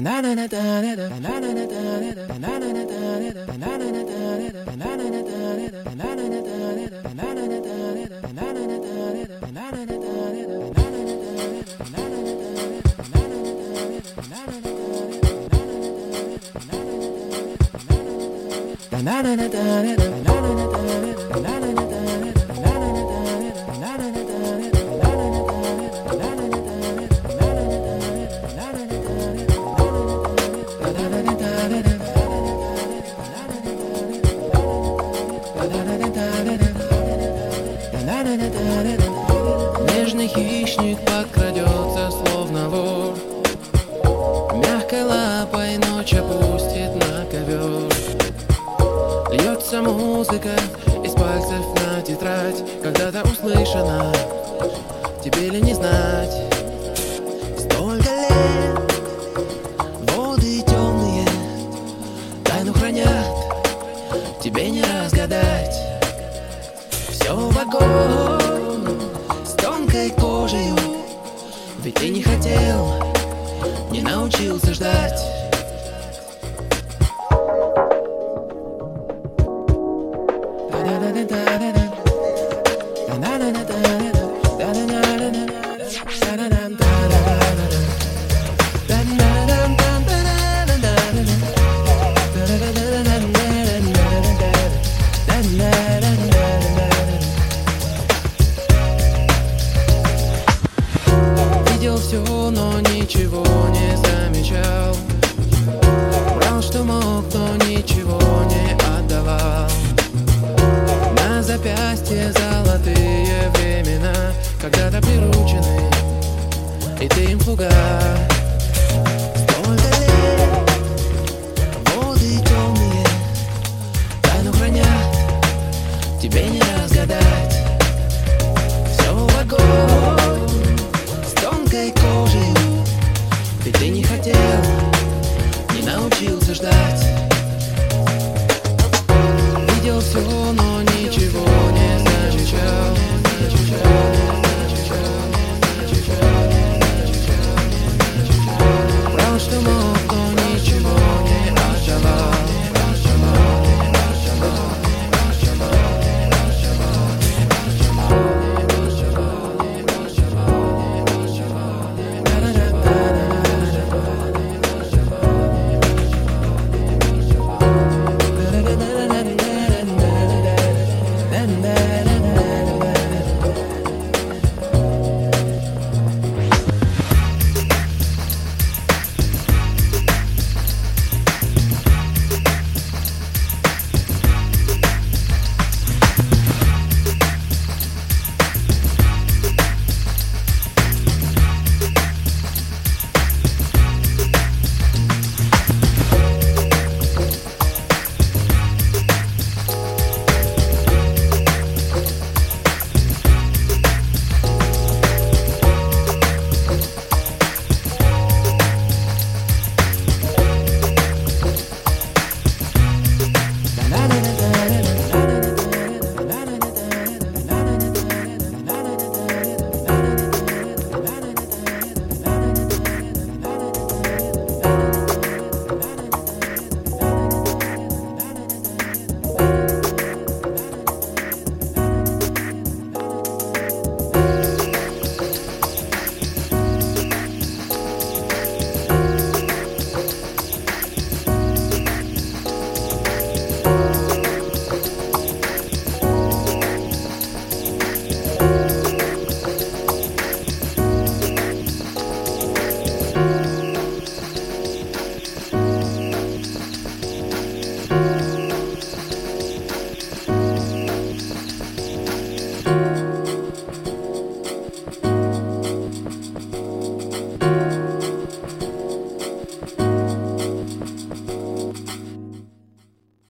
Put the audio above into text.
Нежный хищник подкрадется, словно вор, мягкой лапой ночь опустит на ковер. Льется музыка из пальцев на тетрадь, когда-то услышана, тебе ли не знать. Столько лет воды темные тайну хранят, тебе не разгадать. Все в огонь с тонкой кожей, ведь ты не хотел, не научился ждать. Видел все, но ничего не замечал. Брал, что мог, но ничего не отдавал. На запястье золотые времена, когда-то приручены, и ты им слуга. Столько лет воды темные тайну хранят, тебе не разгадать. Все в огонь с тонкой кожей, ведь ты не хотел, не научился ждать. Видел все, но ничего не замечал.